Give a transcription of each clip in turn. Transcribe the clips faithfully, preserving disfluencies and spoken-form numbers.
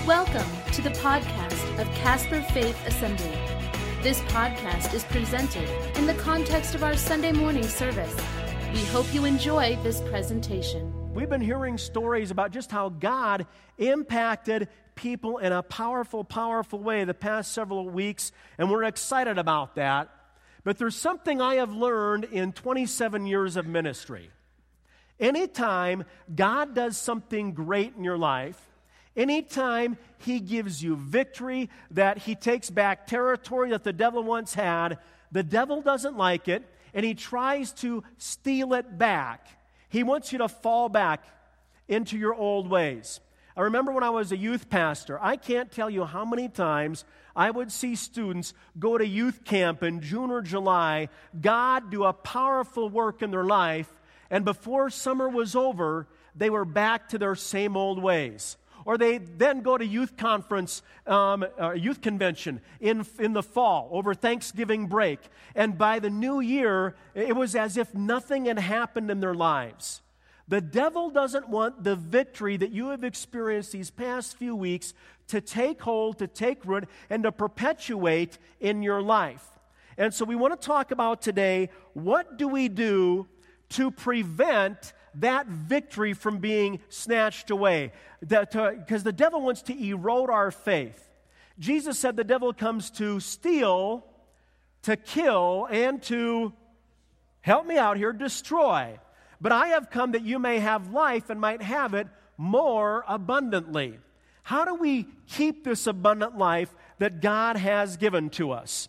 Welcome to the podcast of Casper Faith Assembly. This podcast is presented in the context of our Sunday morning service. We hope you enjoy this presentation. We've been hearing stories about just how God impacted people in a powerful, powerful way the past several weeks, and we're excited about that. But there's something I have learned in twenty-seven years of ministry. Anytime God does something great in your life, anytime He gives you victory, that He takes back territory that the devil once had, the devil doesn't like it, and he tries to steal it back. He wants you to fall back into your old ways. I remember when I was a youth pastor, I can't tell you how many times I would see students go to youth camp in June or July, God do a powerful work in their life, and before summer was over, they were back to their same old ways. Or they then go to youth conference, um, uh, youth convention in, in the fall over Thanksgiving break. And by the new year, it was as if nothing had happened in their lives. The devil doesn't want the victory that you have experienced these past few weeks to take hold, to take root, and to perpetuate in your life. And so we want to talk about today, what do we do to prevent that victory from being snatched away? Because the devil wants to erode our faith. Jesus said the devil comes to steal, to kill, and to, help me out here, destroy. But I have come that you may have life and might have it more abundantly. How do we keep this abundant life that God has given to us?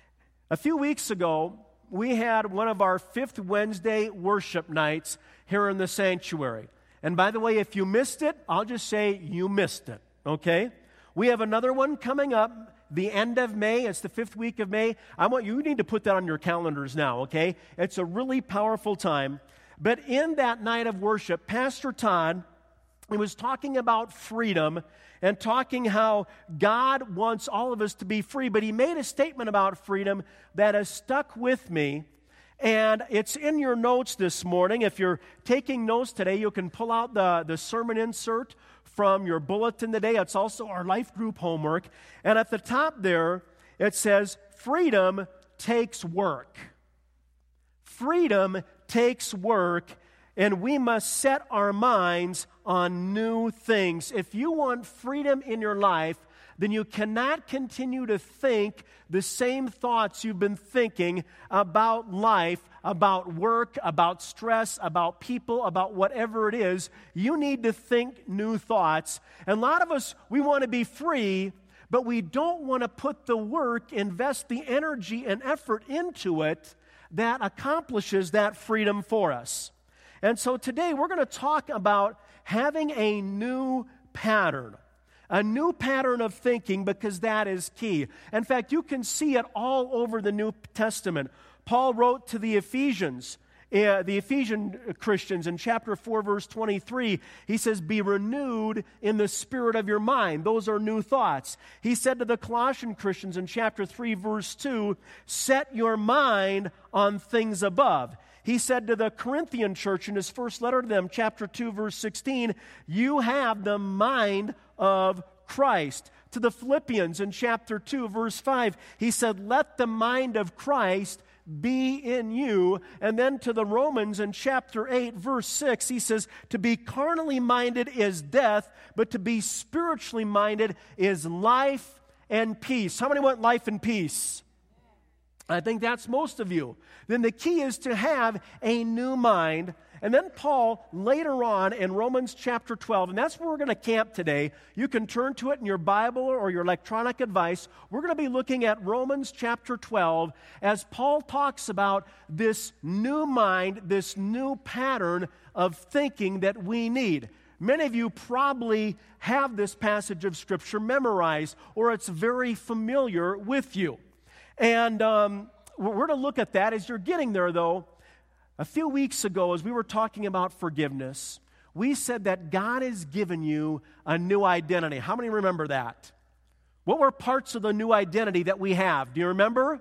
A few weeks ago, we had one of our fifth Wednesday worship nights here in the sanctuary. And by the way, if you missed it, I'll just say you missed it, okay? We have another one coming up the end of May. It's the fifth week of May. I want you need to put that on your calendars now, okay? It's a really powerful time. But in that night of worship, Pastor Todd, he was talking about freedom and talking how God wants all of us to be free, but he made a statement about freedom that has stuck with me. And it's in your notes this morning. If you're taking notes today, you can pull out the, the sermon insert from your bulletin today. It's also our life group homework. And at the top there, it says, freedom takes work. Freedom takes work, and we must set our minds on new things. If you want freedom in your life, then you cannot continue to think the same thoughts you've been thinking about life, about work, about stress, about people, about whatever it is. You need to think new thoughts. And a lot of us, we want to be free, but we don't want to put the work, invest the energy and effort into it that accomplishes that freedom for us. And so today we're going to talk about having a new pattern. A new pattern of thinking, because that is key. In fact, you can see it all over the New Testament. Paul wrote to the Ephesians, uh, the Ephesian Christians in chapter four, verse twenty-three. He says, be renewed in the spirit of your mind. Those are new thoughts. He said to the Colossian Christians in chapter three, verse two, set your mind on things above. He said to the Corinthian church in his first letter to them, chapter two, verse sixteen, you have the mind of Christ. To the Philippians in chapter two, verse five, he said, let the mind of Christ be in you. And then to the Romans in chapter eight, verse six, he says, to be carnally minded is death, but to be spiritually minded is life and peace. How many want life and peace? I think that's most of you. Then the key is to have a new mind. And then Paul, later on in Romans chapter twelve, and that's where we're going to camp today. You can turn to it in your Bible or your electronic device. We're going to be looking at Romans chapter twelve as Paul talks about this new mind, this new pattern of thinking that we need. Many of you probably have this passage of Scripture memorized, or it's very familiar with you. And um, we're going to look at that. As you're getting there, though, a few weeks ago, as we were talking about forgiveness, we said that God has given you a new identity. How many remember that? What were parts of the new identity that we have? Do you remember?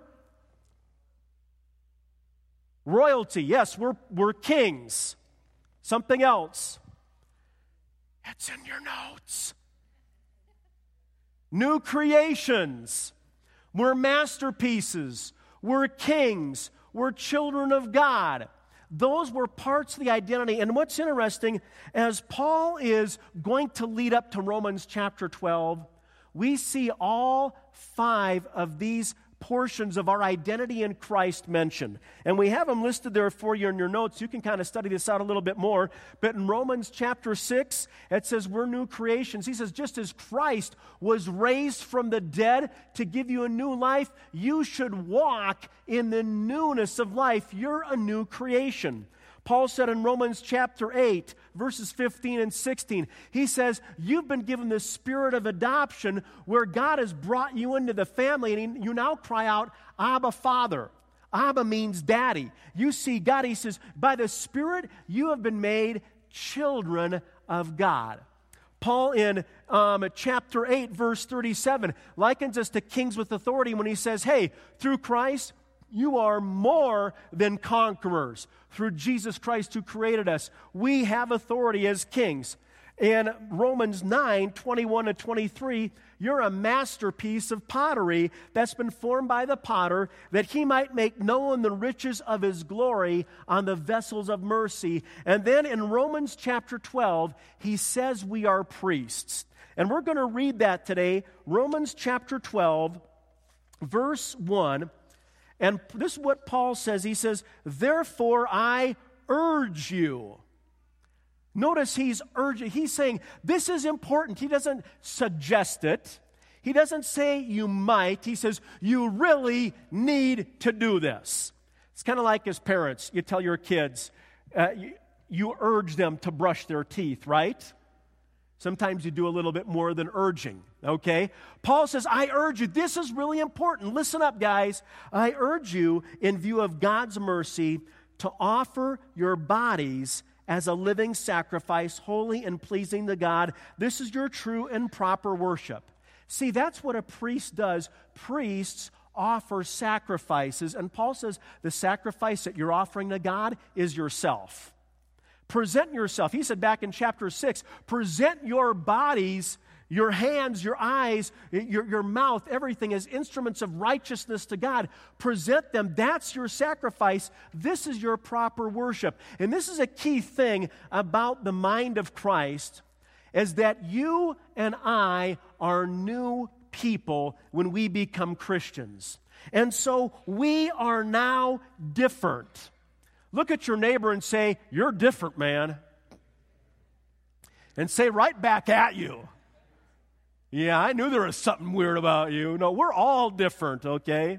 Royalty. Yes, we're, we're kings. Something else. It's in your notes. new creations. We're masterpieces. We're kings. We're children of God. Those were parts of the identity. And what's interesting, as Paul is going to lead up to Romans chapter twelve, we see all five of these portions of our identity in Christ mentioned. And we have them listed there for you in your notes. You can kind of study this out a little bit more. But in Romans chapter six, it says we're new creations. He says, just as Christ was raised from the dead to give you a new life, you should walk in the newness of life. You're a new creation. Paul said in Romans chapter eight, verses fifteen and sixteen, he says, you've been given the spirit of adoption where God has brought you into the family, and you now cry out, Abba, Father. Abba means daddy. You see God, he says, by the Spirit you have been made children of God. Paul in um, chapter eight, verse thirty-seven, likens us to kings with authority when he says, hey, through Christ, you are more than conquerors. Through Jesus Christ who created us, we have authority as kings. In Romans nine, twenty-one to twenty-three, you're a masterpiece of pottery that's been formed by the potter, that he might make known the riches of his glory on the vessels of mercy. And then in Romans chapter twelve, he says we are priests. And we're going to read that today, Romans chapter twelve, verse one. And this is what Paul says. He says, therefore I urge you. Notice he's urging, he's saying, this is important. He doesn't suggest it. He doesn't say you might. He says, you really need to do this. It's kind of like as parents, you tell your kids, uh, you, you urge them to brush their teeth, right? Sometimes you do a little bit more than urging, okay? Paul says, I urge you, this is really important. Listen up, guys. I urge you, in view of God's mercy, to offer your bodies as a living sacrifice, holy and pleasing to God. This is your true and proper worship. See, that's what a priest does. Priests offer sacrifices, and Paul says the sacrifice that you're offering to God is yourself. Present yourself. He said back in chapter six, present your bodies, your hands, your eyes, your, your mouth, everything as instruments of righteousness to God. Present them. That's your sacrifice. This is your proper worship. And this is a key thing about the mind of Christ, is that you and I are new people when we become Christians. And so we are now different. Look at your neighbor and say, you're different, man. And say right back at you, yeah, I knew there was something weird about you. No, we're all different, okay?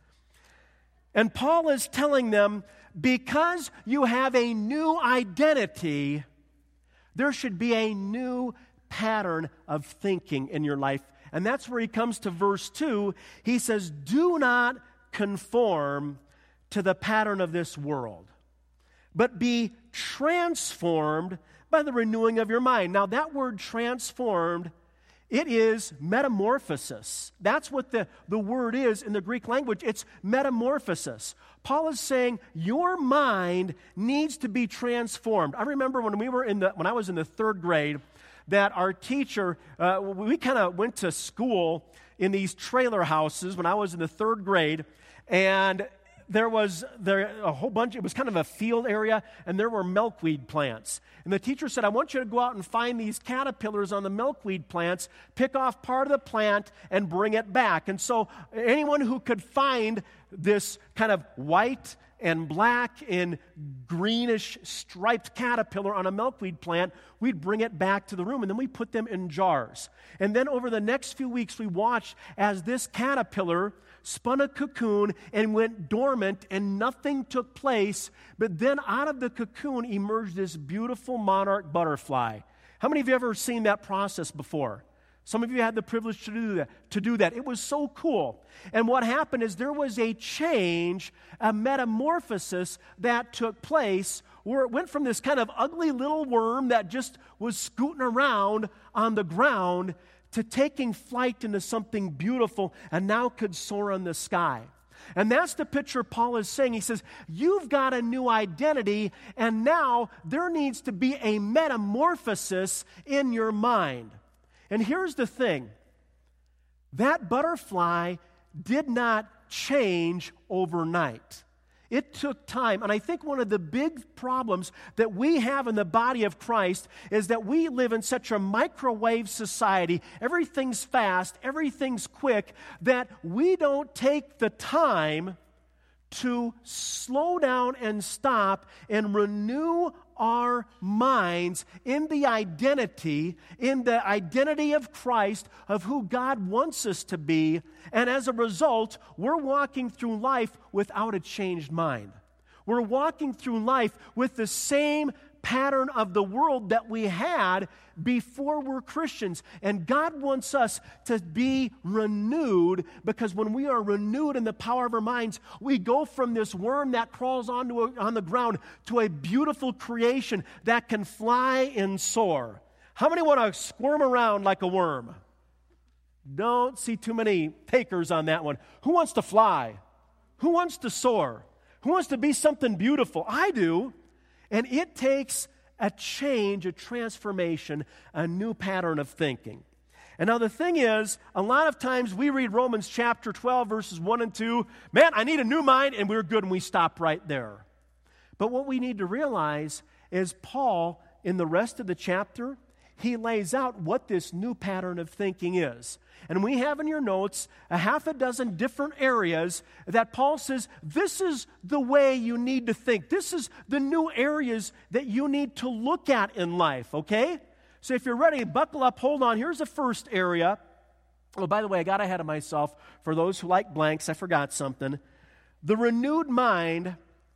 And Paul is telling them, because you have a new identity, there should be a new pattern of thinking in your life. And that's where he comes to verse two. He says, do not conform to the pattern of this world, but be transformed by the renewing of your mind. Now, that word transformed, it is metamorphosis. That's what the, the word is in the Greek language. It's metamorphosis. Paul is saying your mind needs to be transformed. I remember when we were in the when I was in the third grade, that our teacher, uh, we kind of went to school in these trailer houses when I was in the third grade, and there was there a whole bunch, it was kind of a field area, and there were milkweed plants. And the teacher said, I want you to go out and find these caterpillars on the milkweed plants, pick off part of the plant, and bring it back. And so anyone who could find this kind of white and black and greenish striped caterpillar on a milkweed plant, we'd bring it back to the room, and then we put them in jars. And then over the next few weeks, we watched as this caterpillar spun a cocoon and went dormant, and nothing took place. But then out of the cocoon emerged this beautiful monarch butterfly. How many of you have ever seen that process before? Some of you had the privilege to do that. To do that. It was so cool. And what happened is there was a change, a metamorphosis that took place, where it went from this kind of ugly little worm that just was scooting around on the ground to taking flight into something beautiful and now could soar in the sky. And that's the picture Paul is saying. He says, you've got a new identity, and now there needs to be a metamorphosis in your mind. And here's the thing. That butterfly did not change overnight. It took time. And I think one of the big problems that we have in the body of Christ is that we live in such a microwave society. Everything's fast, everything's quick, that we don't take the time to slow down and stop and renew our minds in the identity, in the identity of Christ, of who God wants us to be. And as a result, we're walking through life without a changed mind. We're walking through life with the same pattern of the world that we had before we're Christians. And God wants us to be renewed, because when we are renewed in the power of our minds, we go from this worm that crawls onto a, on the ground to a beautiful creation that can fly and soar. How many want to squirm around like a worm? Don't see too many takers on that one. Who wants to fly? Who wants to soar? Who wants to be something beautiful? I do. And it takes a change, a transformation, a new pattern of thinking. And now the thing is, a lot of times we read Romans chapter twelve, verses one and two, man, I need a new mind, and we're good, and we stop right there. But what we need to realize is Paul, in the rest of the chapter, he lays out what this new pattern of thinking is. And we have in your notes a half a dozen different areas that Paul says, this is the way you need to think. This is the new areas that you need to look at in life, okay? So if you're ready, buckle up, hold on. Here's the first area. Oh, by the way, I got ahead of myself. For those who like blanks, I forgot something. The renewed mind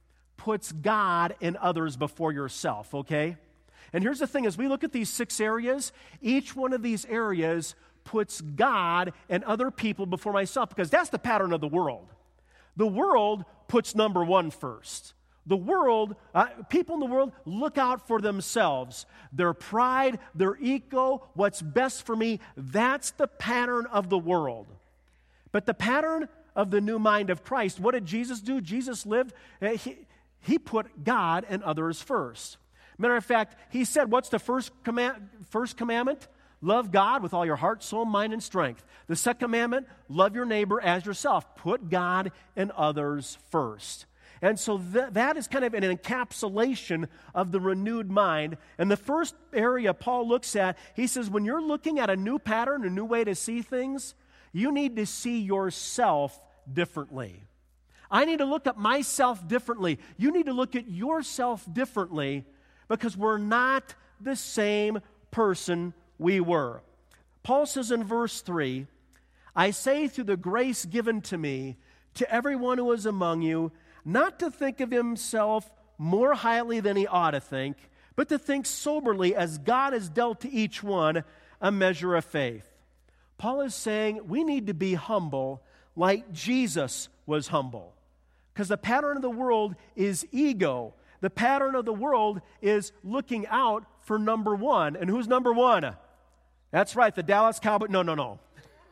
puts God and others before yourself, okay? And here's the thing, as we look at these six areas, each one of these areas puts God and other people before myself, because that's the pattern of the world. The world puts number one first. The world, uh, people in the world look out for themselves. Their pride, their ego, what's best for me, that's the pattern of the world. But the pattern of the new mind of Christ, what did Jesus do? Jesus lived, uh, he, he put God and others first. Matter of fact, he said, what's the first command, first commandment? Love God with all your heart, soul, mind, and strength. The second commandment, love your neighbor as yourself. Put God and others first. And so th- that is kind of an encapsulation of the renewed mind. And the first area Paul looks at, he says, when you're looking at a new pattern, a new way to see things, you need to see yourself differently. I need to look at myself differently. You need to look at yourself differently, because we're not the same person we were. Paul says in verse three, I say through the grace given to me, to everyone who is among you, not to think of himself more highly than he ought to think, but to think soberly, as God has dealt to each one a measure of faith. Paul is saying we need to be humble like Jesus was humble, because the pattern of the world is ego. The pattern of the world is looking out for number one. And who's number one? That's right, the Dallas Cowboys. No, no, no.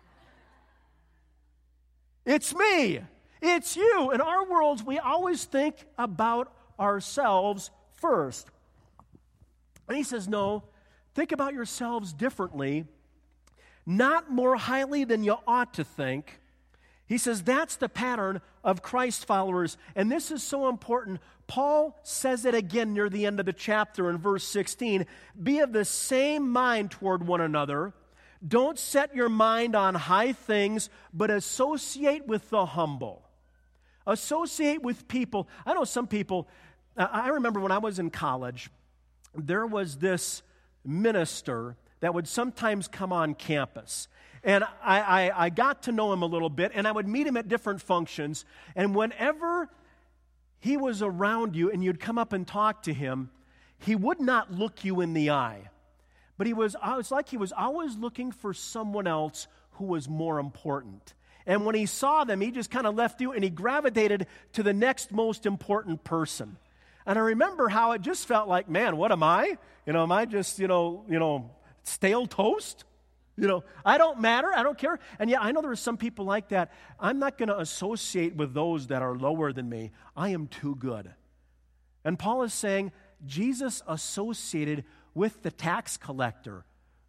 It's me. It's you. In our worlds, we always think about ourselves first. And he says, no, think about yourselves differently, not more highly than you ought to think. He says that's the pattern of Christ followers. And this is so important. Paul says it again near the end of the chapter in verse sixteen. Be of the same mind toward one another. Don't set your mind on high things, but associate with the humble. Associate with people. I know some people, I remember when I was in college, there was this minister that would sometimes come on campus. And I, I, I got to know him a little bit, and I would meet him at different functions. And whenever he was around you and you'd come up and talk to him, he would not look you in the eye. But he was, it's like he was always looking for someone else who was more important. And when he saw them, he just kind of left you and he gravitated to the next most important person. And I remember how it just felt like, man, what am I? You know, am I just, you know, you know, stale toast? You know, I don't matter. I don't care. And yeah, I know there are some people like that. I'm not going to associate with those that are lower than me. I am too good. And Paul is saying Jesus associated with the tax collector,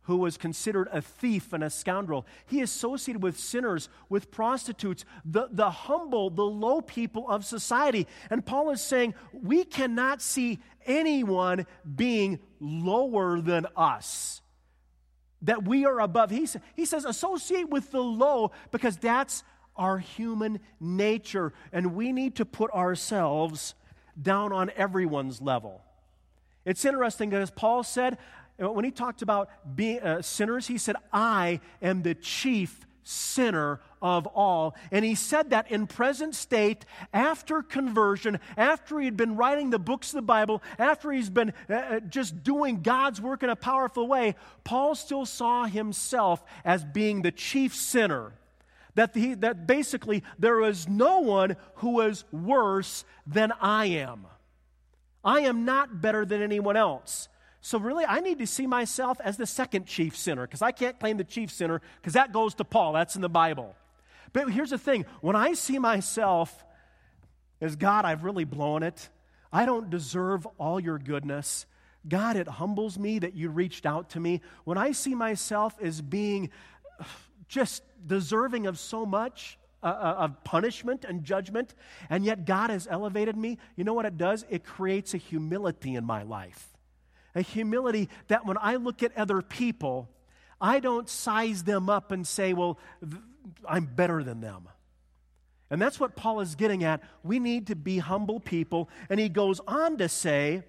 who was considered a thief and a scoundrel. He associated with sinners, with prostitutes, the, the humble, the low people of society. And Paul is saying, we cannot see anyone being lower than us, that we are above. He, he says, associate with the low, because that's our human nature, and we need to put ourselves down on everyone's level. It's interesting that, as Paul said, when he talked about being uh, sinners, he said, I am the chief sinner of all. And he said that in present state, after conversion, after he'd been writing the books of the Bible, after he's been uh, just doing God's work in a powerful way, Paul still saw himself as being the chief sinner. That, the, that basically there is no one who is worse than I am. I am not better than anyone else. So really, I need to see myself as the second chief sinner, because I can't claim the chief sinner, because that goes to Paul. That's in the Bible. But here's the thing. When I see myself as, God, I've really blown it. I don't deserve all your goodness. God, it humbles me that you reached out to me. When I see myself as being just deserving of so much, uh, of punishment and judgment, and yet God has elevated me, you know what it does? It creates a humility in my life. A humility that when I look at other people, I don't size them up and say, well, th- I'm better than them. And that's what Paul is getting at. We need to be humble people. And he goes on to say,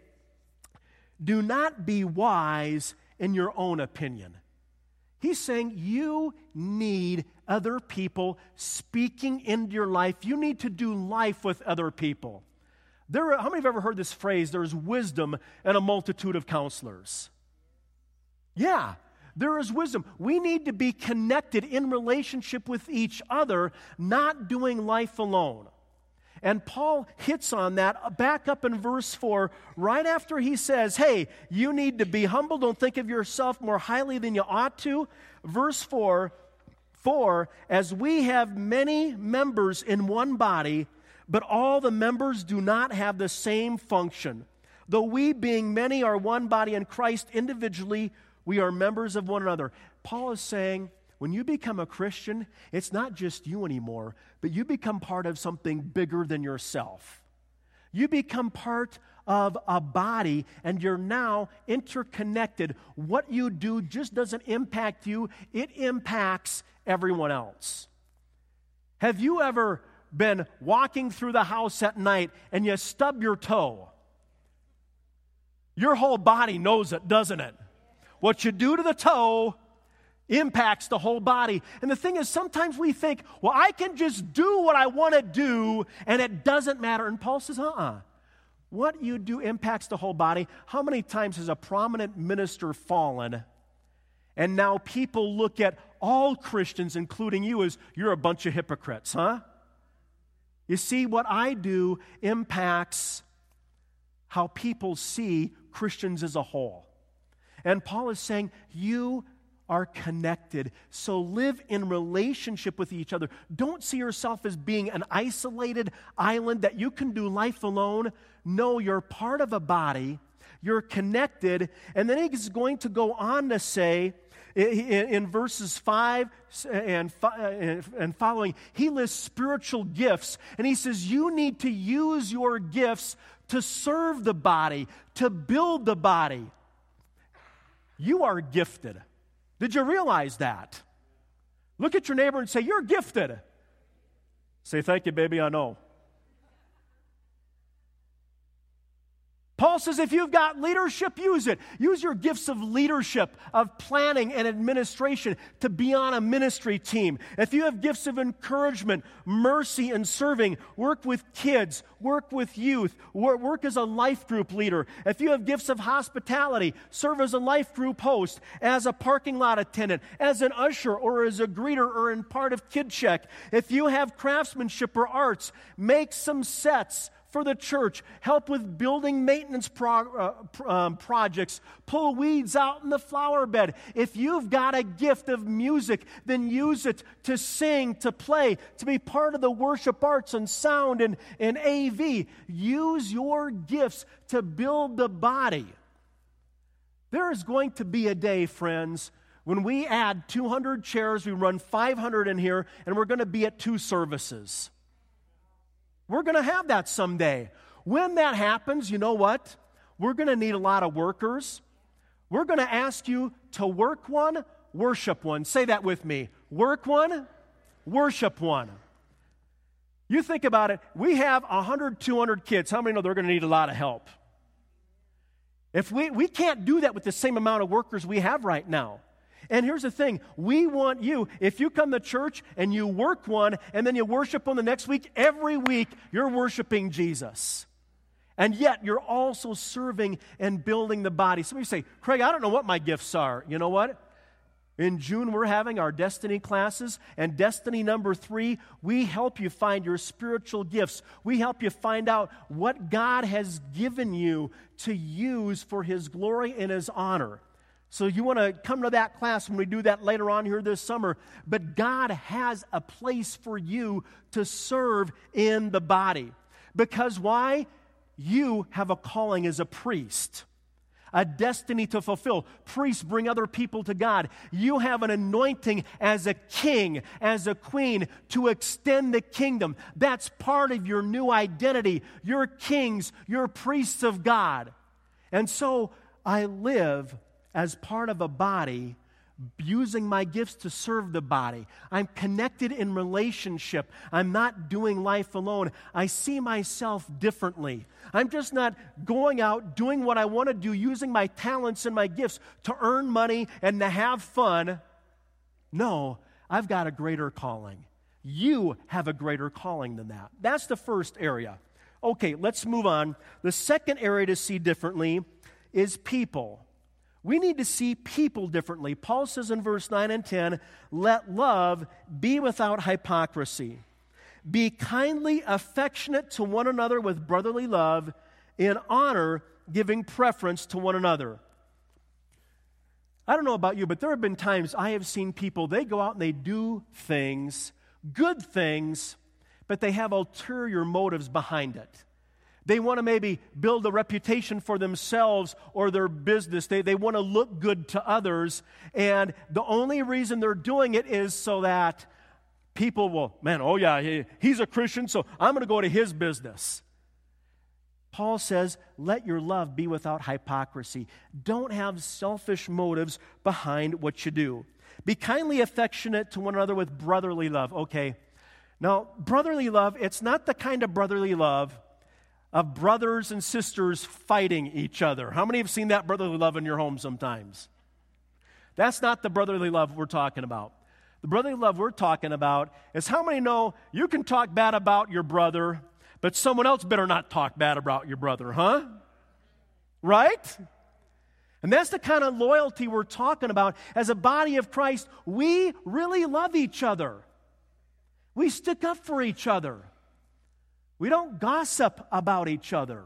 do not be wise in your own opinion. He's saying you need other people speaking into your life. You need to do life with other people. There are, how many have ever heard this phrase, there's wisdom in a multitude of counselors? Yeah, there is wisdom. We need to be connected in relationship with each other, not doing life alone. And Paul hits on that back up in verse four, right after he says, hey, you need to be humble. Don't think of yourself more highly than you ought to. Verse four, for as we have many members in one body, but all the members do not have the same function. Though we, being many, are one body in Christ, individually we are members of one another. Paul is saying, when you become a Christian, it's not just you anymore, but you become part of something bigger than yourself. You become part of a body, and you're now interconnected. What you do just doesn't impact you, it impacts everyone else. Have you ever been walking through the house at night and you stub your toe? Your whole body knows it, doesn't it? What you do to the toe impacts the whole body. And the thing is, sometimes we think, well, I can just do what I want to do and it doesn't matter. And Paul says, uh-uh. What you do impacts the whole body. How many times has a prominent minister fallen, and now people look at all Christians, including you, as you're a bunch of hypocrites, huh? You see, what I do impacts how people see Christians as a whole. And Paul is saying, you are connected, so live in relationship with each other. Don't see yourself as being an isolated island that you can do life alone. No, you're part of a body. You're connected. And then he's going to go on to say, in verses five and following, he lists spiritual gifts. And he says, you need to use your gifts to serve the body, to build the body. You are gifted. Did you realize that? Look at your neighbor and say, you're gifted. Say, thank you, baby, I know. Paul says if you've got leadership, use it. Use your gifts of leadership, of planning and administration to be on a ministry team. If you have gifts of encouragement, mercy, and serving, work with kids, work with youth, work as a life group leader. If you have gifts of hospitality, serve as a life group host, as a parking lot attendant, as an usher, or as a greeter, or in part of Kid Check. If you have craftsmanship or arts, make some sets for the church, help with building maintenance pro- uh, um, projects, pull weeds out in the flower bed. If you've got a gift of music, then use it to sing, to play, to be part of the worship arts and sound and, and A V. Use your gifts to build the body. There is going to be a day, friends, When we add two hundred chairs, we run five hundred in here, and we're going to be at two services. We're going to have that someday. When that happens, you know what? We're going to need a lot of workers. We're going to ask you to work one, worship one. Say that with me. Work one, worship one. You think about it. We have one hundred, two hundred kids. How many know they're going to need a lot of help? If we, we can't do that with the same amount of workers we have right now. And here's the thing. We want you, if you come to church and you work one and then you worship one the next week, every week you're worshiping Jesus. And yet you're also serving and building the body. Some of you say, Craig, I don't know what my gifts are. You know what? In June, we're having our Destiny classes, and Destiny number three, we help you find your spiritual gifts. We help you find out what God has given you to use for His glory and His honor. So you want to come to that class when we do that later on here this summer. But God has a place for you to serve in the body. Because why? You have a calling as a priest. A destiny to fulfill. Priests bring other people to God. You have an anointing as a king, as a queen, to extend the kingdom. That's part of your new identity. You're kings, you're priests of God. And so I live as part of a body, using my gifts to serve the body. I'm connected in relationship. I'm not doing life alone. I see myself differently. I'm just not going out, doing what I want to do, using my talents and my gifts to earn money and to have fun. No, I've got a greater calling. You have a greater calling than that. That's the first area. Okay, let's move on. The second area to see differently is people. We need to see people differently. Paul says in verse nine and ten, let love be without hypocrisy. Be kindly affectionate to one another with brotherly love, in honor, giving preference to one another. I don't know about you, but there have been times I have seen people, they go out and they do things, good things, but they have ulterior motives behind it. They want to maybe build a reputation for themselves or their business. They, they want to look good to others. And the only reason they're doing it is so that people will, man, oh yeah, he, he's a Christian, so I'm going to go to his business. Paul says, let your love be without hypocrisy. Don't have selfish motives behind what you do. Be kindly affectionate to one another with brotherly love. Okay, now brotherly love, it's not the kind of brotherly love of brothers and sisters fighting each other. How many have seen that brotherly love in your home sometimes? That's not the brotherly love we're talking about. The brotherly love we're talking about is how many know you can talk bad about your brother, but someone else better not talk bad about your brother, huh? Right? And that's the kind of loyalty we're talking about. As a body of Christ, we really love each other. We stick up for each other. We don't gossip about each other.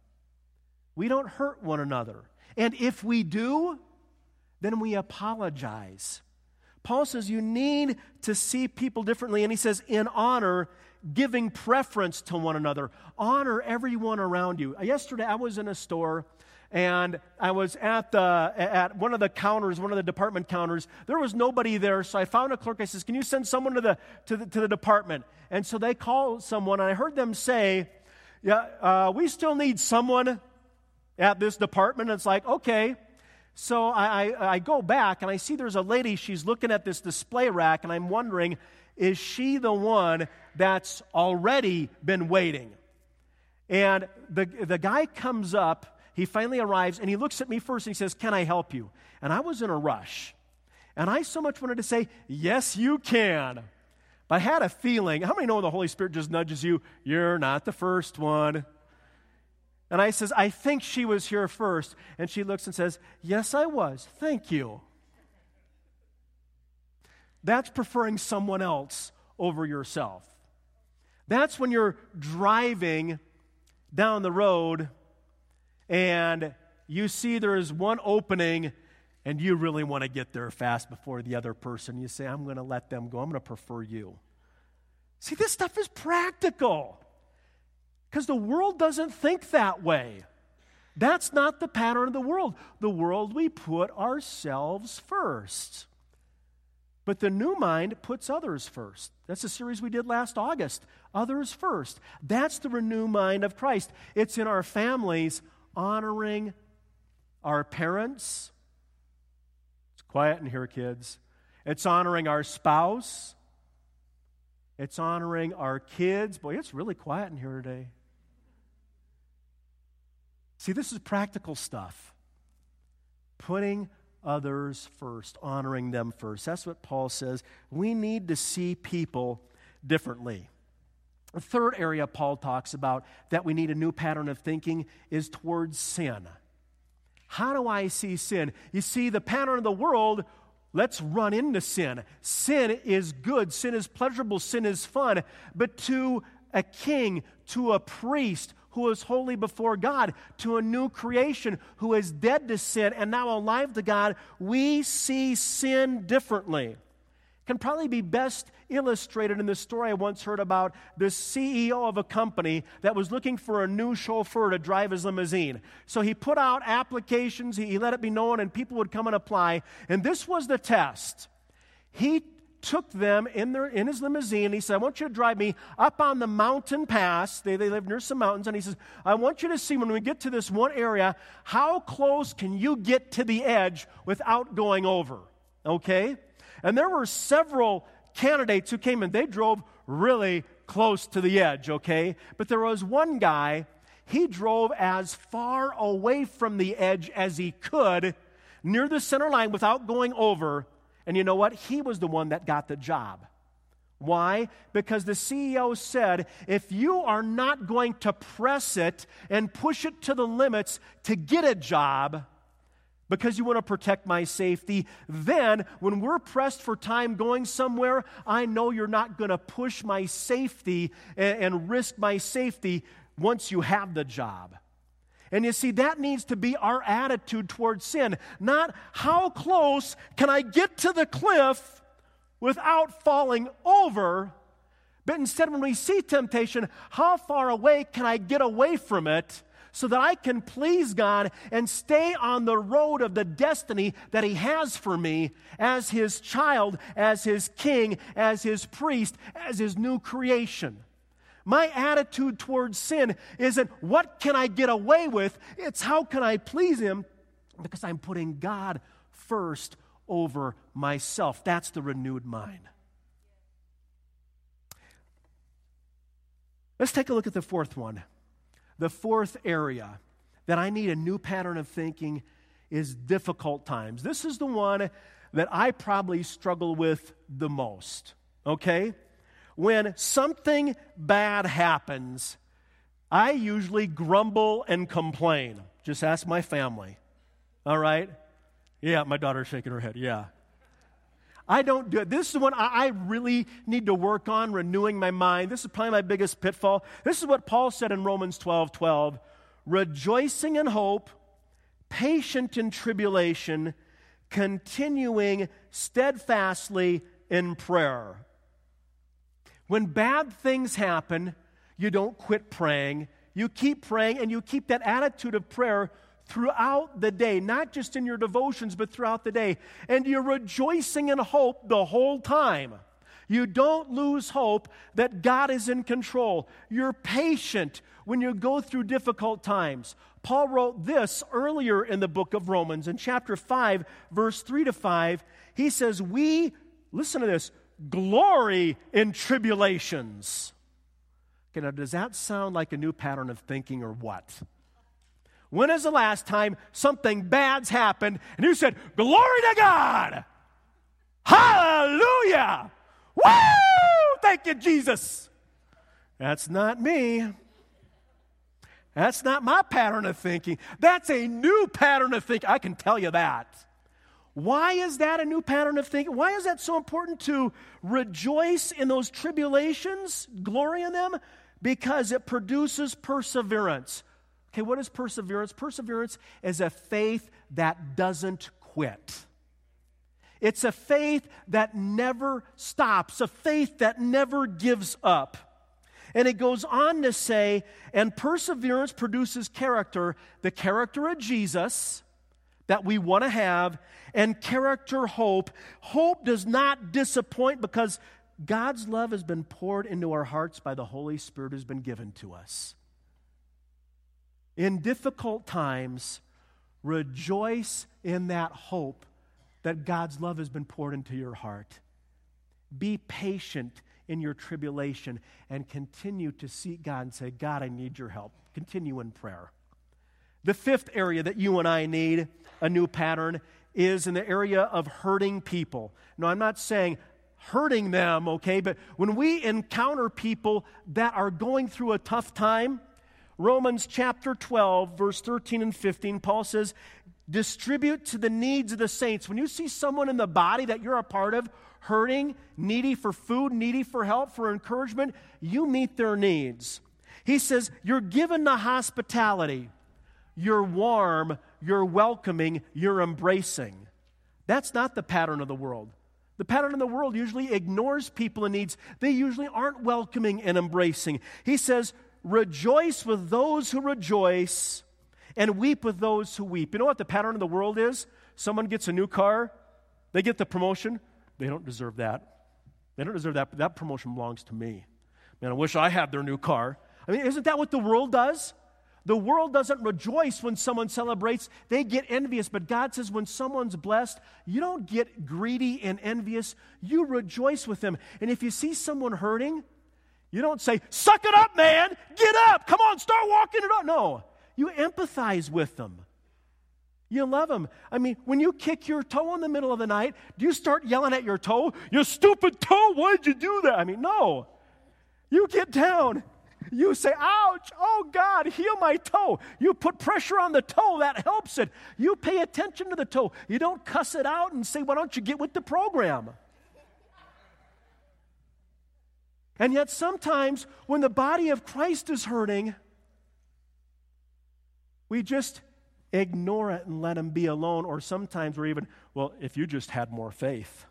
We don't hurt one another. And if we do, then we apologize. Paul says you need to see people differently, and he says in honor, giving preference to one another. Honor everyone around you. Yesterday I was in a store, and I was at the at one of the counters, one of the department counters. There was nobody there, so I found a clerk. I says, "Can you send someone to the to the, to the department?" And so they called someone, and I heard them say, "Yeah, uh, we still need someone at this department." And it's like, okay. So I, I I go back, and I see there's a lady. She's looking at this display rack, and I'm wondering, is she the one that's already been waiting? And the the guy comes up. He finally arrives, and he looks at me first, and he says, "Can I help you?" And I was in a rush. And I so much wanted to say, "Yes, you can." But I had a feeling, how many know the Holy Spirit just nudges you? You're not the first one. And I says, "I think she was here first." And she looks and says, "Yes, I was. Thank you." That's preferring someone else over yourself. That's when you're driving down the road and you see there is one opening and you really want to get there fast before the other person. You say, "I'm going to let them go. I'm going to prefer you." See, this stuff is practical because the world doesn't think that way. That's not the pattern of the world. The world, we put ourselves first. But the new mind puts others first. That's a series we did last August. Others first. That's the renewed mind of Christ. It's in our families honoring our parents. It's quiet in here, kids. It's honoring our spouse. It's honoring our kids. Boy, it's really quiet in here today. See, this is practical stuff. Putting others first, honoring them first. That's what Paul says. We need to see people differently. The third area Paul talks about that we need a new pattern of thinking is towards sin. How do I see sin? You see, the pattern of the world, let's run into sin. Sin is good. Sin is pleasurable. Sin is fun. But to a king, to a priest who is holy before God, to a new creation who is dead to sin and now alive to God, we see sin differently. It can probably be best illustrated in the story I once heard about the C E O of a company that was looking for a new chauffeur to drive his limousine. So he put out applications, he, he let it be known, and people would come and apply. And this was the test. He took them in their in his limousine. He said, I want you to drive me up on the mountain pass. They, they live near some mountains. And he says, I want you to see when we get to this one area, how close can you get to the edge without going over? Okay? And there were several candidates who came in. They drove really close to the edge, okay? But there was one guy, he drove as far away from the edge as he could, near the center line without going over. And you know what? He was the one that got the job. Why? Because the C E O said, if you are not going to press it and push it to the limits to get a job, because you want to protect my safety, then when we're pressed for time going somewhere, I know you're not going to push my safety and, and risk my safety once you have the job. And you see, that needs to be our attitude towards sin. Not how close can I get to the cliff without falling over, but instead when we see temptation, how far away can I get away from it so that I can please God and stay on the road of the destiny that He has for me as His child, as His king, as His priest, as His new creation. My attitude towards sin isn't what can I get away with, it's how can I please Him, because I'm putting God first over myself. That's the renewed mind. Let's take a look at the fourth one. The fourth area that I need a new pattern of thinking is difficult times. This is the one that I probably struggle with the most, okay? When something bad happens, I usually grumble and complain. Just ask my family, all right? Yeah, my daughter's shaking her head, yeah. I don't do it. This is what I really need to work on, renewing my mind. This is probably my biggest pitfall. This is what Paul said in Romans twelve twelve. Rejoicing in hope, patient in tribulation, continuing steadfastly in prayer. When bad things happen, you don't quit praying. You keep praying, and you keep that attitude of prayer throughout the day, not just in your devotions, but throughout the day. And you're rejoicing in hope the whole time. You don't lose hope that God is in control. You're patient when you go through difficult times. Paul wrote this earlier in the book of Romans, in chapter five, verse three to five. He says, we, listen to this, glory in tribulations. Okay, now does that sound like a new pattern of thinking or what? When is the last time something bad's happened and you said, glory to God? Hallelujah! Woo! Thank you, Jesus. That's not me. That's not my pattern of thinking. That's a new pattern of thinking. I can tell you that. Why is that a new pattern of thinking? Why is that so important to rejoice in those tribulations, glory in them? Because it produces perseverance. Okay, what is perseverance? Perseverance is a faith that doesn't quit. It's a faith that never stops, a faith that never gives up. And it goes on to say, and perseverance produces character, the character of Jesus that we want to have, and character hope. Hope does not disappoint because God's love has been poured into our hearts by the Holy Spirit who's been given to us. In difficult times, rejoice in that hope that God's love has been poured into your heart. Be patient in your tribulation and continue to seek God and say, God, I need your help. Continue in prayer. The fifth area that you and I need a new pattern is in the area of hurting people. No, I'm not saying hurting them, okay, but when we encounter people that are going through a tough time, Romans chapter twelve, verse thirteen and fifteen, Paul says, distribute to the needs of the saints. When you see someone in the body that you're a part of hurting, needy for food, needy for help, for encouragement, you meet their needs. He says, you're given the hospitality. You're warm, you're welcoming, you're embracing. That's not the pattern of the world. The pattern of the world usually ignores people in needs. They usually aren't welcoming and embracing. He says, rejoice with those who rejoice and weep with those who weep. You know what the pattern of the world is? Someone gets a new car, they get the promotion. They don't deserve that. They don't deserve that. That promotion belongs to me. Man, I wish I had their new car. I mean, isn't that what the world does? The world doesn't rejoice when someone celebrates. They get envious. But God says when someone's blessed, you don't get greedy and envious. You rejoice with them. And if you see someone hurting, you don't say, suck it up, man. Get up. Come on, start walking it up. No, you empathize with them. You love them. I mean, when you kick your toe in the middle of the night, do you start yelling at your toe? You stupid toe, why'd you do that? I mean, no. You get down. You say, ouch, oh God, heal my toe. You put pressure on the toe, that helps it. You pay attention to the toe. You don't cuss it out and say, why don't you get with the program? And yet sometimes when the body of Christ is hurting, we just ignore it and let him be alone. Or sometimes we're even, well, if you just had more faith.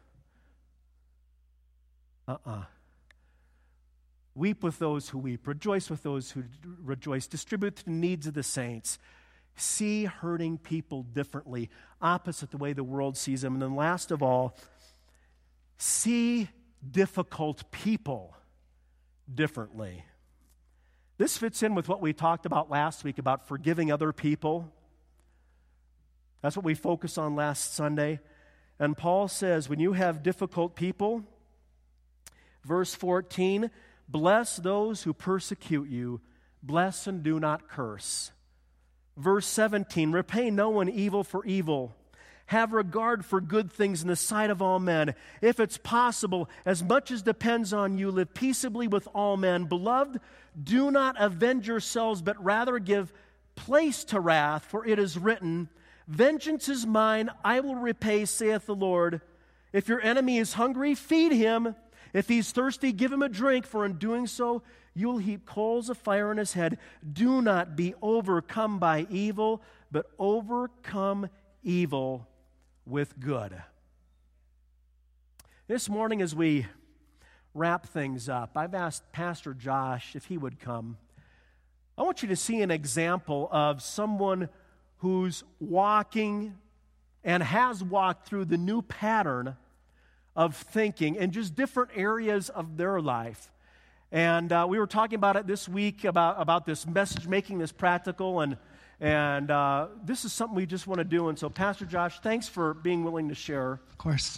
Uh-uh. Weep with those who weep. Rejoice with those who rejoice. Distribute the needs of the saints. See hurting people differently, opposite the way the world sees them. And then last of all, see difficult people differently. This fits in with what we talked about last week about forgiving other people. That's what we focused on last Sunday. And Paul says, when you have difficult people, verse fourteen, bless those who persecute you, bless and do not curse. Verse seventeen, repay no one evil for evil. Have regard for good things in the sight of all men. If it's possible, as much as depends on you, live peaceably with all men. Beloved, do not avenge yourselves, but rather give place to wrath, for it is written, vengeance is mine, I will repay, saith the Lord. If your enemy is hungry, feed him. If he's thirsty, give him a drink, for in doing so, you will heap coals of fire on his head. Do not be overcome by evil, but overcome evil with good. This morning as we wrap things up, I've asked Pastor Josh if he would come. I want you to see an example of someone who's walking and has walked through the new pattern of thinking in just different areas of their life. And uh, we were talking about it this week, about, about this message, making this practical, and and uh, this is something we just want to do. And so, Pastor Josh, thanks for being willing to share. Of course.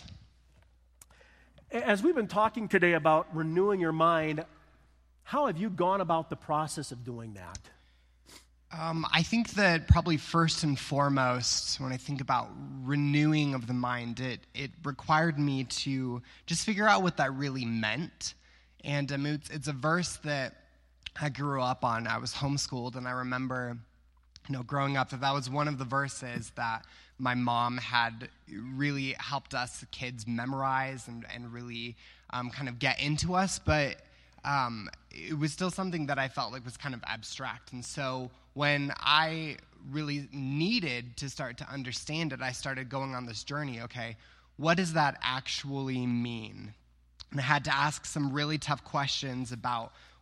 As we've been talking today about renewing your mind, how have you gone about the process of doing that? Um, I think that probably first and foremost, when I think about renewing of the mind, it, it required me to just figure out what that really meant. And um, it's, it's a verse that I grew up on. I was homeschooled, and I remember, you know, growing up, that that was one of the verses that my mom had really helped us kids memorize and, and really um, kind of get into us. But um, it was still something that I felt like was kind of abstract. And so when I really needed to start to understand it, I started going on this journey. Okay, what does that actually mean? And I had to ask some really tough questions about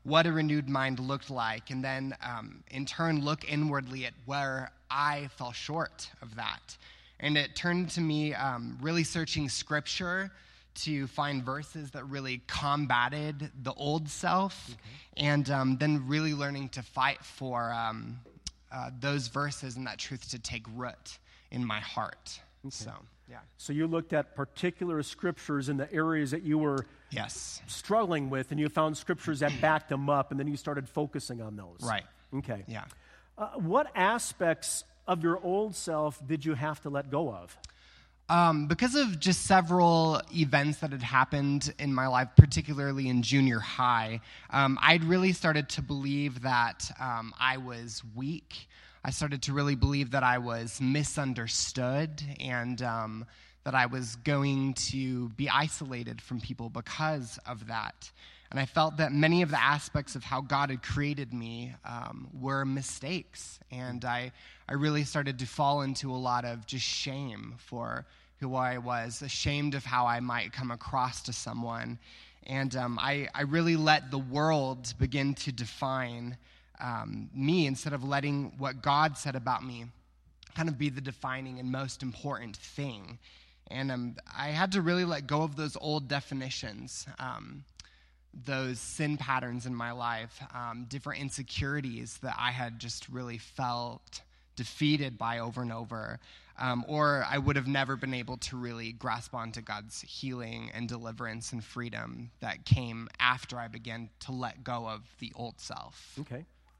what a renewed mind looked like, and then um, in turn look inwardly at where I fell short of that. And it turned to me um, really searching Scripture to find verses that really combated the old self, okay. and um, then really learning to fight for um, uh, those verses and that truth to take root in my heart. Okay. So, yeah. So you looked at particular scriptures in the areas that you were yes. struggling with, and you found scriptures that backed them up, and then you started focusing on those. Right. Okay. Yeah. Uh, what aspects of your old self did you have to let go of? Um, because of just several events that had happened in my life, particularly in junior high, um, I'd really started to believe that um, I was weak. I started to really believe that I was misunderstood and um, that I was going to be isolated from people because of that. And I felt that many of the aspects of how God had created me um, were mistakes. And I, I really started to fall into a lot of just shame for who I was, ashamed of how I might come across to someone. And um, I, I really let the world begin to define um, me instead of letting what God said about me kind of be the defining and most important thing. And um, I had to really let go of those old definitions, um, those sin patterns in my life, um, different insecurities that I had just really felt defeated by over and over, um, or I would have never been able to really grasp onto God's healing and deliverance and freedom that came after I began to let go of the old self. Okay.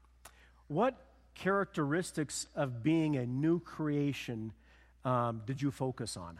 What characteristics of being a new creation um, did you focus on?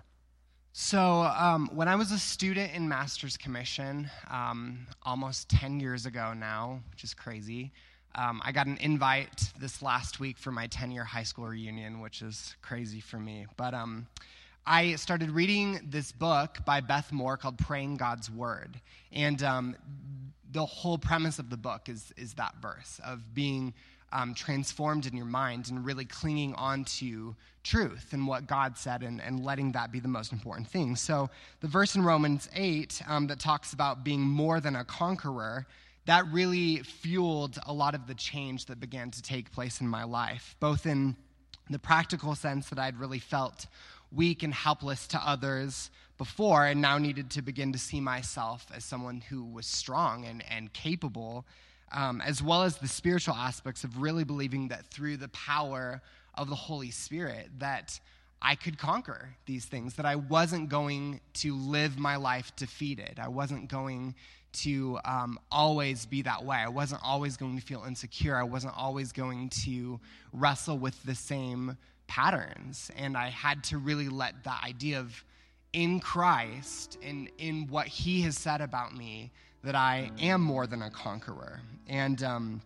So um, when I was a student in Master's Commission, um, almost ten years ago now, which is crazy, um, I got an invite this last week for my ten-year high school reunion, which is crazy for me. But um, I started reading this book by Beth Moore called Praying God's Word. And um, the whole premise of the book is, is that verse of being Um, transformed in your mind and really clinging on to truth and what God said and, and letting that be the most important thing. So the verse in Romans eight um, that talks about being more than a conqueror, that really fueled a lot of the change that began to take place in my life, both in the practical sense that I'd really felt weak and helpless to others before and now needed to begin to see myself as someone who was strong and, and capable, Um, as well as the spiritual aspects of really believing that through the power of the Holy Spirit that I could conquer these things, that I wasn't going to live my life defeated. I wasn't going to um, always be that way. I wasn't always going to feel insecure. I wasn't always going to wrestle with the same patterns. And I had to really let that idea of in Christ and in what he has said about me, that I am more than a conqueror. And, um,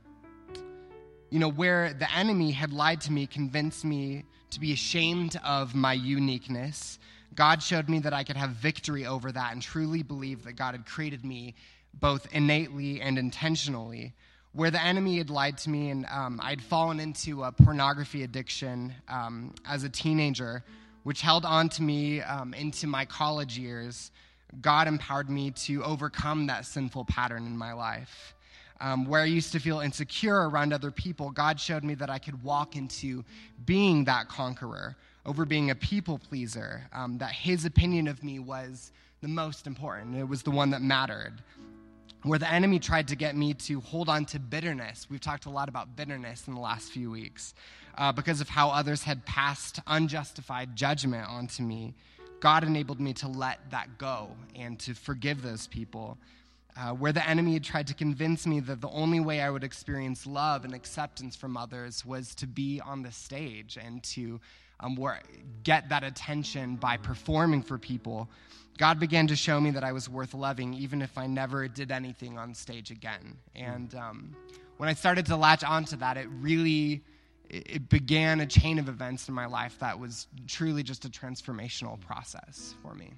you know, where the enemy had lied to me, convinced me to be ashamed of my uniqueness, God showed me that I could have victory over that and truly believe that God had created me both innately and intentionally. Where the enemy had lied to me and um, I'd fallen into a pornography addiction um, as a teenager, which held on to me um, into my college years, God empowered me to overcome that sinful pattern in my life. Um, where I used to feel insecure around other people, God showed me that I could walk into being that conqueror over being a people pleaser, um, that his opinion of me was the most important. It was the one that mattered. Where the enemy tried to get me to hold on to bitterness. We've talked a lot about bitterness in the last few weeks uh, because of how others had passed unjustified judgment onto me. God enabled me to let that go and to forgive those people. Uh, where the enemy had tried to convince me that the only way I would experience love and acceptance from others was to be on the stage and to um, where, get that attention by performing for people. God began to show me that I was worth loving even if I never did anything on stage again. And um, when I started to latch onto that, it really... it began a chain of events in my life that was truly just a transformational process for me.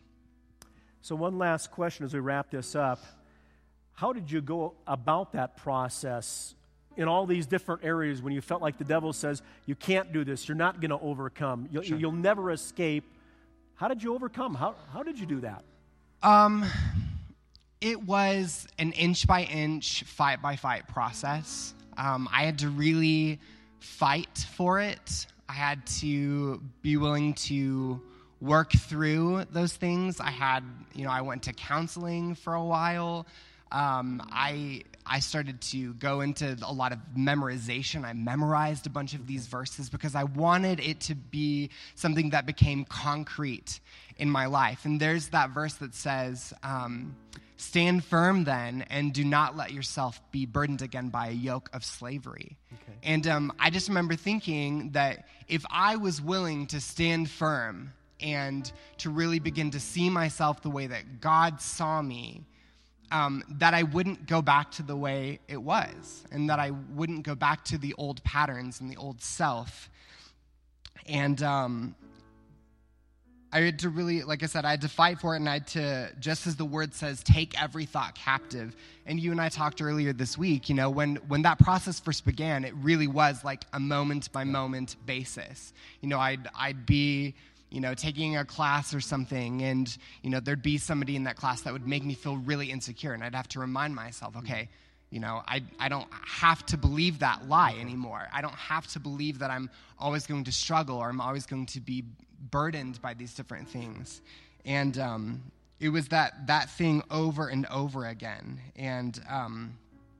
So one last question as we wrap this up. How did you go about that process in all these different areas when you felt like the devil says, you can't do this, you're not going to overcome, you'll, Sure. you'll never escape? How did you overcome? How, how did you do that? Um, it was an inch by inch, fight by fight process. Um, I had to really fight for it. I had to be willing to work through those things. I had, you know, I went to counseling for a while. Um, I I started to go into a lot of memorization. I memorized a bunch of these verses because I wanted it to be something that became concrete in my life. And there's that verse that says, um, stand firm then, and do not let yourself be burdened again by a yoke of slavery. Okay. And um, I just remember thinking that if I was willing to stand firm and to really begin to see myself the way that God saw me, um, that I wouldn't go back to the way it was, and that I wouldn't go back to the old patterns and the old self. And um, I had to really, like I said, I had to fight for it, and I had to, just as the word says, take every thought captive. And you and I talked earlier this week, you know, when, when that process first began, it really was like a moment-by-moment basis. You know, I'd I'd be, you know, taking a class or something, and, you know, there'd be somebody in that class that would make me feel really insecure, and I'd have to remind myself, okay, you know, I I don't have to believe that lie anymore. I don't have to believe that I'm always going to struggle or I'm always going to be burdened by these different things. And um, it was that that thing over and over again. And um,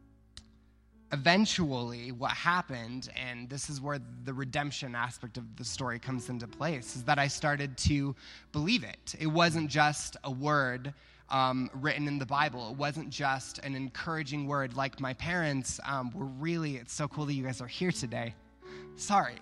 eventually what happened, and this is where the redemption aspect of the story comes into place, is that I started to believe it. It wasn't just a word Um, written in the Bible. It wasn't just an encouraging word like my parents um, were really, it's so cool that you guys are here today. Sorry.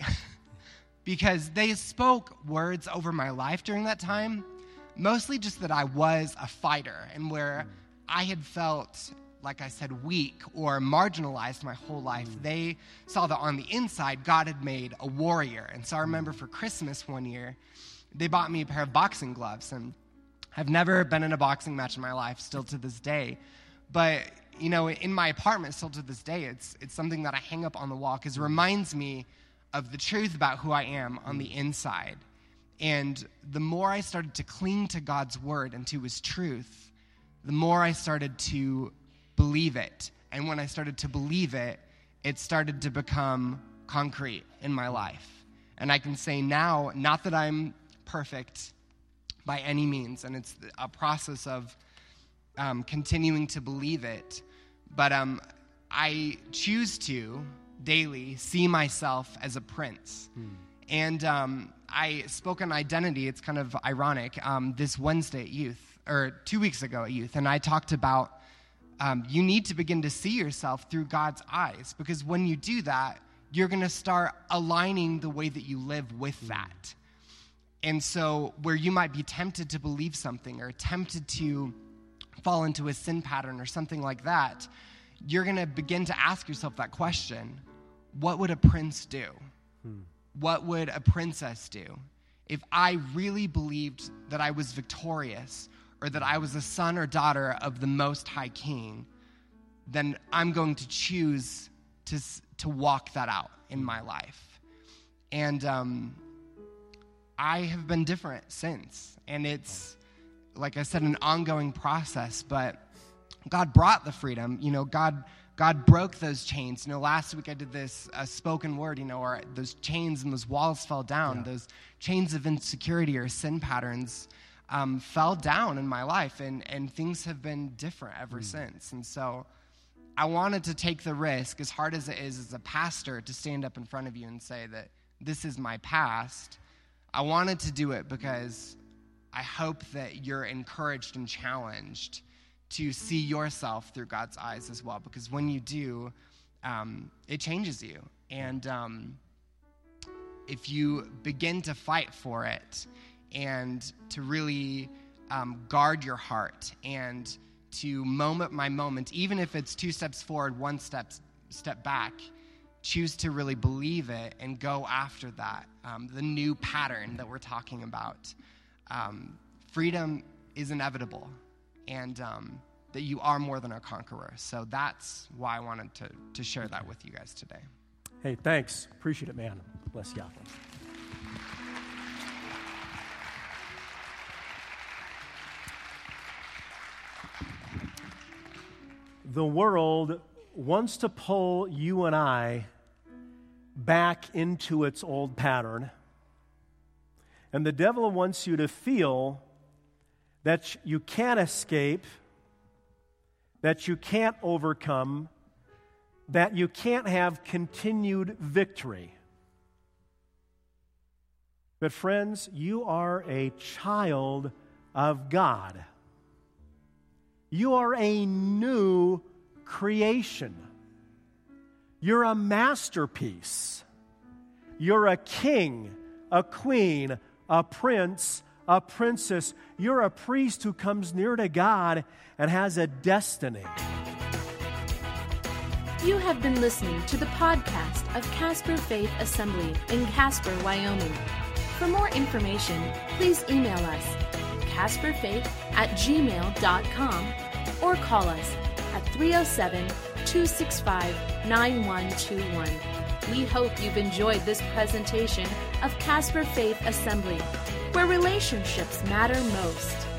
Because they spoke words over my life during that time, mostly just that I was a fighter, and where I had felt, like I said, weak or marginalized my whole life. They saw that on the inside, God had made a warrior. And so I remember for Christmas one year, they bought me a pair of boxing gloves, and I've never been in a boxing match in my life, still to this day. But, you know, in my apartment, still to this day, it's it's something that I hang up on the wall because it reminds me of the truth about who I am on the inside. And the more I started to cling to God's word and to his truth, the more I started to believe it. And when I started to believe it, it started to become concrete in my life. And I can say now, not that I'm perfect by any means, and it's a process of um, continuing to believe it. But um, I choose to daily see myself as a prince. Hmm. And um, I spoke on identity. It's kind of ironic. Um, this Wednesday at youth, or two weeks ago at youth, and I talked about um, you need to begin to see yourself through God's eyes, because when you do that, you're going to start aligning the way that you live with hmm. that. And so where you might be tempted to believe something or tempted to fall into a sin pattern or something like that, you're going to begin to ask yourself that question: what would a prince do? Hmm. What would a princess do? If I really believed that I was victorious or that I was a son or daughter of the Most High King, then I'm going to choose to, to walk that out in my life. And um I have been different since, and it's, like I said, an ongoing process, but God brought the freedom. You know, God God broke those chains. You know, last week I did this uh, spoken word, you know, or those chains and those walls fell down. Yeah. Those chains of insecurity or sin patterns um, fell down in my life, and, and things have been different ever mm. since. And so I wanted to take the risk, as hard as it is as a pastor, to stand up in front of you and say that this is my past. I wanted to do it because I hope that you're encouraged and challenged to see yourself through God's eyes as well. Because when you do, um, it changes you. And um, if you begin to fight for it and to really um, guard your heart and to moment by moment, even if it's two steps forward, one step, step back, choose to really believe it and go after that, um, the new pattern that we're talking about. Um, freedom is inevitable, and um, that you are more than a conqueror. So that's why I wanted to, to share that with you guys today. Hey, thanks. Appreciate it, man. Bless you. The world wants to pull you and I back into its old pattern. And the devil wants you to feel that you can't escape, that you can't overcome, that you can't have continued victory. But friends, you are a child of God. You are a new creation. You're a masterpiece. You're a king, a queen, a prince, a princess. You're a priest who comes near to God and has a destiny. You have been listening to the podcast of Casper Faith Assembly in Casper, Wyoming. For more information, please email us casperfaith at gmail dot com or call us at three oh seven, two six five, nine one two one. We hope you've enjoyed this presentation of Casper Faith Assembly, where relationships matter most.